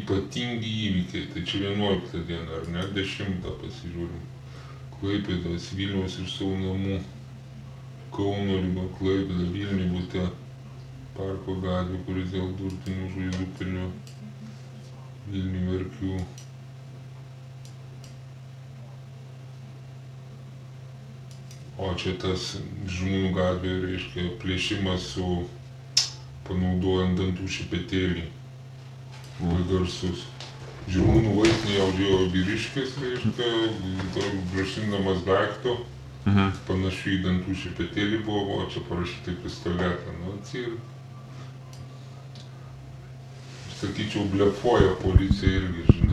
ypatingi įvykiai. Tai čia 11 diena, ar ne? 10 pasižiūrim. Klaipėdos, Vilniaus ir savo namų. Kauno riba, Klaipėda, Vilniuje bute. Parko gatvė, kuris dėl durtinių žaizdų pilnių. Vilniuje Verkių. O čia tas Žirmūnų gatvė, reiškia, plėšimas su panaudojant dantų šepetėlį. Labai garsus. Žirmūnų vaistinėje audėjo vyriškis, reiškia, grašindamas daikto, panašiai į dantų šepetėlį buvo, o čia parašyta pistoletą. Nu, sakyčiau, blefuoja policija irgi, žinai.